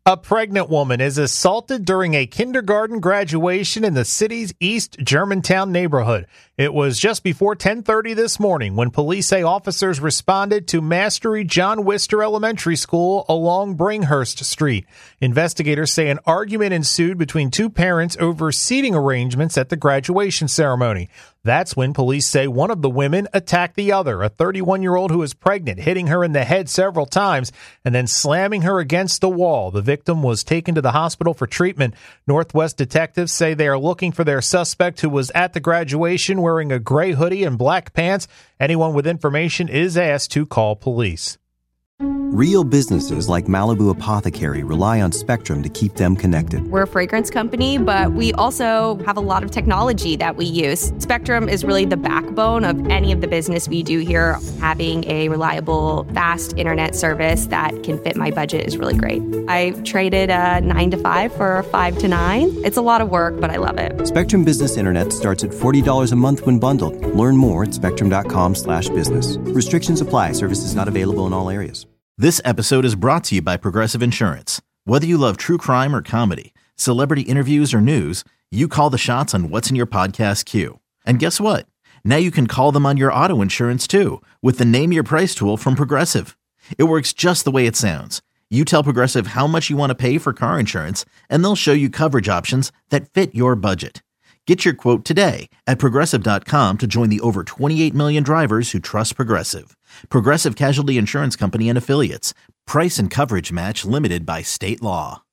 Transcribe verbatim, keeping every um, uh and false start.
A pregnant woman is assaulted during a kindergarten graduation in the city's East Germantown neighborhood. It was just before ten thirty this morning when police say officers responded to Mastery John Wister Elementary School along Bringhurst Street. Investigators say an argument ensued between two parents over seating arrangements at the graduation ceremony. That's when police say one of the women attacked the other, a thirty-one-year-old who was pregnant, hitting her in the head several times and then slamming her against the wall. The victim was taken to the hospital for treatment. Northwest detectives say they are looking for their suspect who was at the graduation wearing a gray hoodie and black pants. Anyone with information is asked to call police. Real businesses like Malibu Apothecary rely on Spectrum to keep them connected. We're a fragrance company, but we also have a lot of technology that we use. Spectrum is really the backbone of any of the business we do here. Having a reliable, fast internet service that can fit my budget is really great. I traded a nine to five for a five to nine. It's a lot of work, but I love it. Spectrum Business Internet starts at forty dollars a month when bundled. Learn more at spectrum.com slash business. Restrictions apply. Services not available in all areas. This episode is brought to you by Progressive Insurance. Whether you love true crime or comedy, celebrity interviews or news, you call the shots on what's in your podcast queue. And guess what? Now you can call them on your auto insurance too with the Name Your Price tool from Progressive. It works just the way it sounds. You tell Progressive how much you want to pay for car insurance, and they'll show you coverage options that fit your budget. Get your quote today at Progressive dot com to join the over twenty-eight million drivers who trust Progressive. Progressive Casualty Insurance Company and Affiliates. Price and coverage match limited by state law.